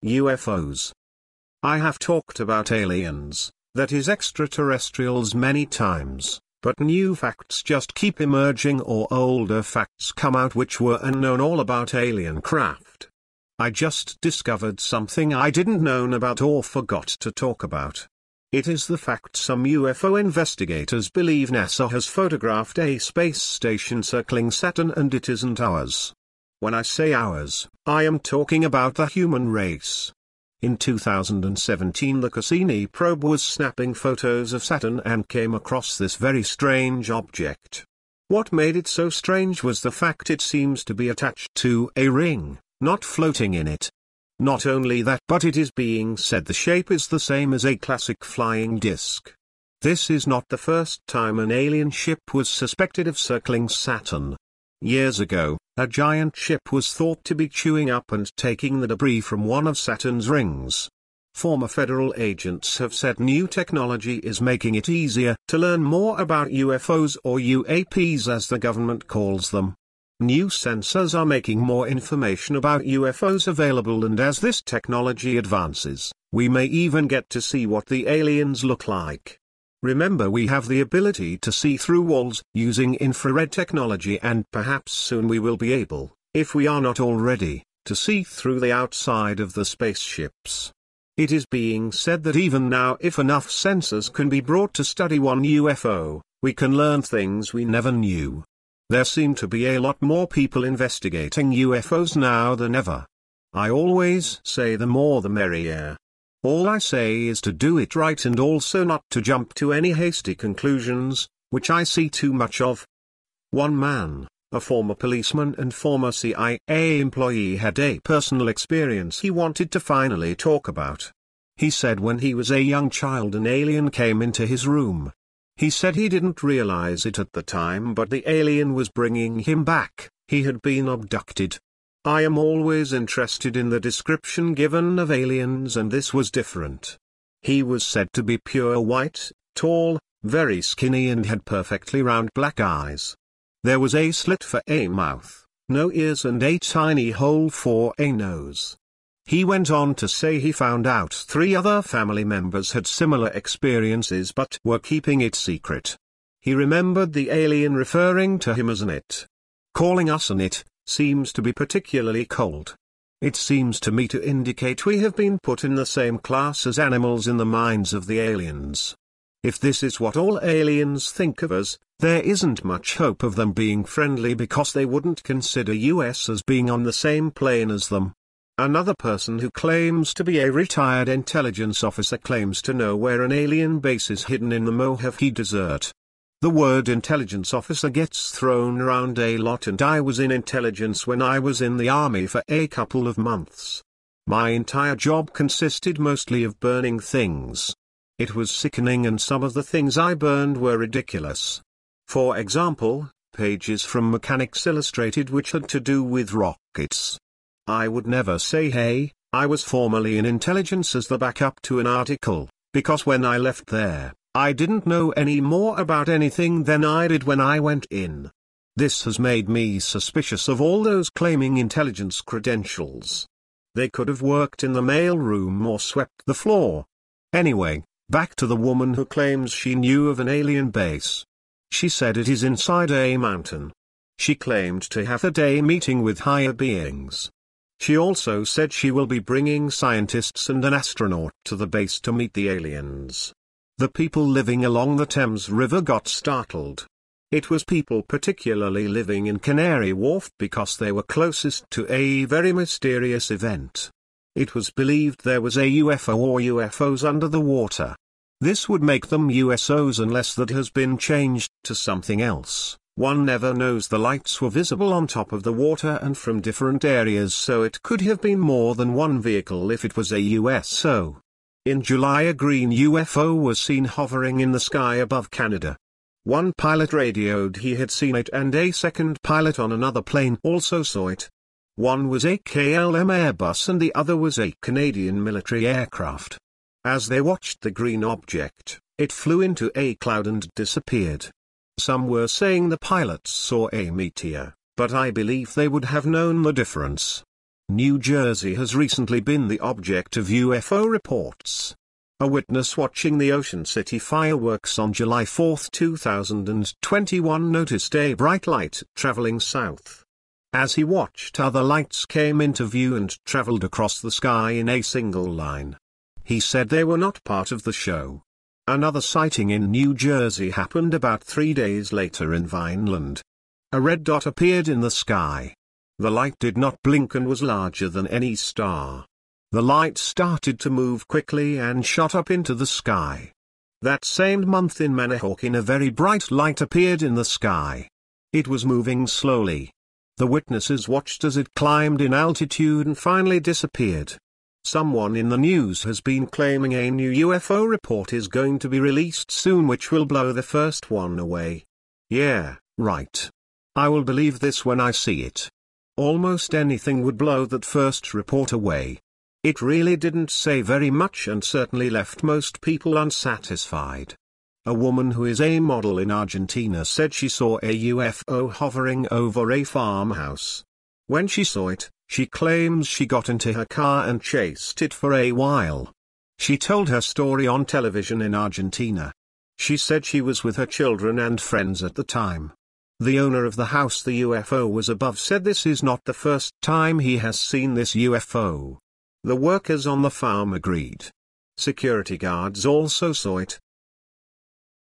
UFOs. I have talked about aliens, that is extraterrestrials, many times, but new facts just keep emerging, or older facts come out which were unknown all about alien craft. I just discovered something I didn't know about or forgot to talk about. It is the fact some UFO investigators believe NASA has photographed a space station circling Saturn and it isn't ours. When I say ours, I am talking about the human race. In 2017 the Cassini probe was snapping photos of Saturn and came across this very strange object. What made it so strange was the fact it seems to be attached to a ring, not floating in it. Not only that, but it is being said the shape is the same as a classic flying disc. This is not the first time an alien ship was suspected of circling Saturn. Years ago, a giant ship was thought to be chewing up and taking the debris from one of Saturn's rings. Former federal agents have said new technology is making it easier to learn more about UFOs, or UAPs as the government calls them. New sensors are making more information about UFOs available, and as this technology advances, we may even get to see what the aliens look like. Remember, we have the ability to see through walls using infrared technology, and perhaps soon we will be able, if we are not already, to see through the outside of the spaceships. It is being said that even now, if enough sensors can be brought to study one UFO, we can learn things we never knew. There seem to be a lot more people investigating UFOs now than ever. I always say the more the merrier. All I say is to do it right, and also not to jump to any hasty conclusions, which I see too much of. One man, a former policeman and former CIA employee, had a personal experience he wanted to finally talk about. He said when he was a young child an alien came into his room. He said he didn't realize it at the time, but the alien was bringing him back. He had been abducted. I am always interested in the description given of aliens, and this was different. He was said to be pure white, tall, very skinny, and had perfectly round black eyes. There was a slit for a mouth, no ears, and a tiny hole for a nose. He went on to say he found out 3 other family members had similar experiences but were keeping it secret. He remembered the alien referring to him as an it. Calling us an it seems to be particularly cold. It seems to me to indicate we have been put in the same class as animals in the minds of the aliens. If this is what all aliens think of us, there isn't much hope of them being friendly, because they wouldn't consider us as being on the same plane as them. Another person who claims to be a retired intelligence officer claims to know where an alien base is hidden in the Mojave Desert. The word intelligence officer gets thrown around a lot, and I was in intelligence when I was in the army for a couple of months. My entire job consisted mostly of burning things. It was sickening, and some of the things I burned were ridiculous. For example, pages from Mechanics Illustrated which had to do with rockets. I would never say hey, I was formerly in intelligence as the backup to an article, because when I left there, I didn't know any more about anything than I did when I went in. This has made me suspicious of all those claiming intelligence credentials. They could have worked in the mailroom or swept the floor. Anyway, back to the woman who claims she knew of an alien base. She said it is inside a mountain. She claimed to have had a meeting with higher beings. She also said she will be bringing scientists and an astronaut to the base to meet the aliens. The people living along the Thames River got startled. It was people particularly living in Canary Wharf, because they were closest to a very mysterious event. It was believed there was a UFO or UFOs under the water. This would make them USOs unless that has been changed to something else. One never knows. The lights were visible on top of the water and from different areas, so it could have been more than one vehicle if it was a USO. In July a green UFO was seen hovering in the sky above Canada. One pilot radioed he had seen it, and a second pilot on another plane also saw it. One was a KLM Airbus and the other was a Canadian military aircraft. As they watched the green object, it flew into a cloud and disappeared. Some were saying the pilots saw a meteor, but I believe they would have known the difference. New Jersey has recently been the object of UFO reports. A witness watching the Ocean City fireworks on July 4, 2021 noticed a bright light traveling south. As he watched, other lights came into view and traveled across the sky in a single line. He said they were not part of the show. Another sighting in New Jersey happened about 3 days later in Vineland. A red dot appeared in the sky. The light did not blink and was larger than any star. The light started to move quickly and shot up into the sky. That same month in Manahawkin, a very bright light appeared in the sky. It was moving slowly. The witnesses watched as it climbed in altitude and finally disappeared. Someone in the news has been claiming a new UFO report is going to be released soon which will blow the first one away. Yeah, right. I will believe this when I see it. Almost anything would blow that first report away. It really didn't say very much and certainly left most people unsatisfied. A woman who is a model in Argentina said she saw a UFO hovering over a farmhouse. When she saw it, she claims she got into her car and chased it for a while. She told her story on television in Argentina. She said she was with her children and friends at the time. The owner of the house the UFO was above said this is not the first time he has seen this UFO. The workers on the farm agreed. Security guards also saw it,